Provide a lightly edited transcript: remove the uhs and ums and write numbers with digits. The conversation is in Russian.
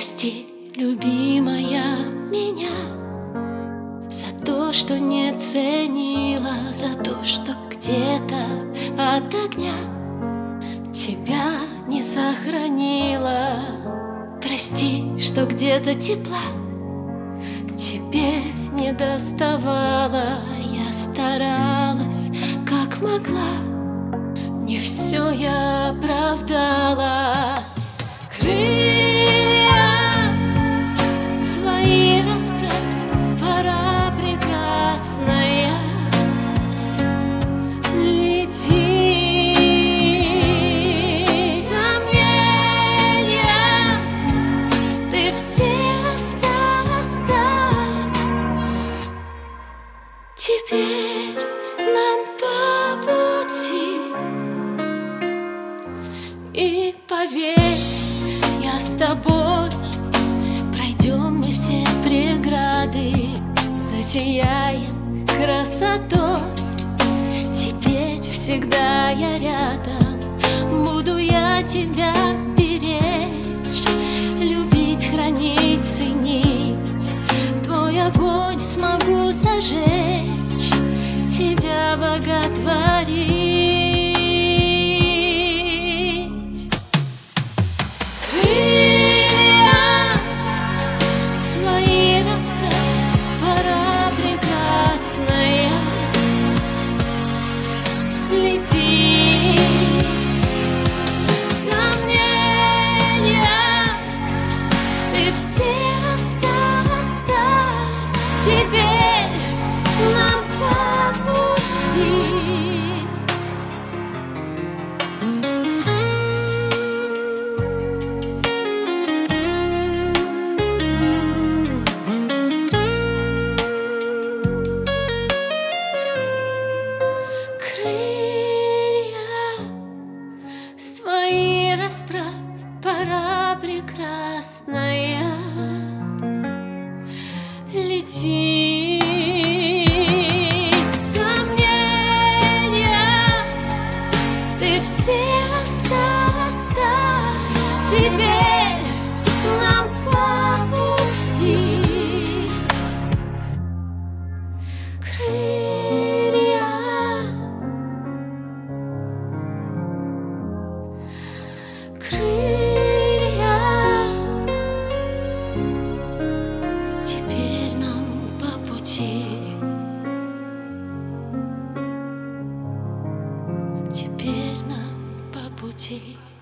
Прости, любимая, меня за то, что не ценила, за то, что где-то от огня тебя не сохранила. Прости, что где-то тепла тебе не доставала. Я старалась, как могла, не все я оправдала. Крылья свои расправь, пора, прекрасная, лети. Сомнения ты все оставь, теперь нам по пути. И поверь, я с тобой, пройдем мы все преграды, засияем красотой. Теперь всегда я рядом, буду я тебя беречь, любить, хранить, ценить. Твой огонь смогу зажечь, тебя боготворить. Лети. Сомнения ты все оставь, теперь нам по пути. Свои расправь, пора, прекрасная, лети. Сомнения ты все оставь, теперь нам по пути. Крылья, теперь нам по пути. Теперь нам по пути.